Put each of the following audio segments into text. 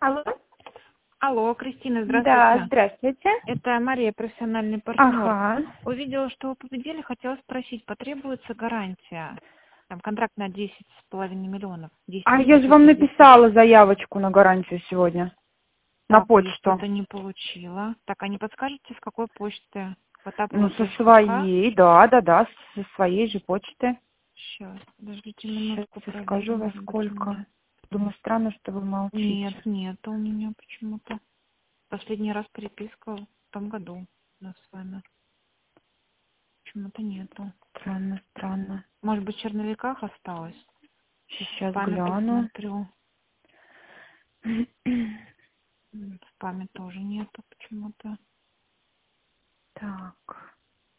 Алло? Алло, Кристина, Да, здравствуйте. здравствуйте. Это Мария, профессиональный партнер. Ага. Увидела, что вы победили, хотела спросить, потребуется гарантия? Там контракт на 10,5 миллионов. 10 А я же вам 910 тысяч. написала заявочку на гарантию сегодня. На Так, я почту. что-то не получила. Так, а не подскажете, с какой почты? Ну, со Потапова.ка. своей, да, со своей же почты. Сейчас, подождите Сейчас минутку, я проверю, скажу, во может быть, у сколько. меня... Думаю, странно, что вы молчите. Нет у меня почему-то. Последний раз переписка в том году у нас с вами. Почему-то нету. Странно. Может быть, в черновиках осталось? Сейчас в Сейчас спаме гляну. посмотрю. В спаме тоже нету почему-то. Так,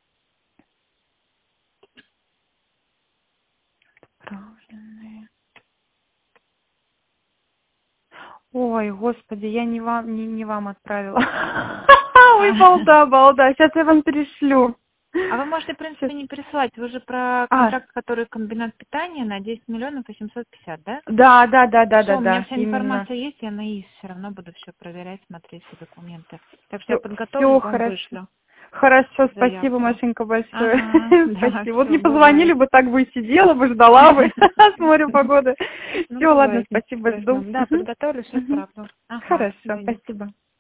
отправленные. Ой, господи, я не вам отправила. Ой, балда. Сейчас я вам перешлю. А вы можете, в Щас. принципе, не пересылать. Вы же про контракт, который комбинат питания на 10 миллионов 850, да? Все, у меня Да, вся именно. информация есть, я на ИИС все равно буду все проверять, смотреть все документы. Так что я Все подготовлю, вам хорошо. вышлю Хорошо, спасибо, заявку. Машенька, большое. Ага, да, Спасибо. Вот все, не позвонили бывает. бы, так бы и сидела бы, ждала бы. Смотрю погоды. Ну, Все, ладно, бывает, ничего спасибо, жду. страшного. Да, подготовлю, все отправлю. Ага, Хорошо, звоните. спасибо.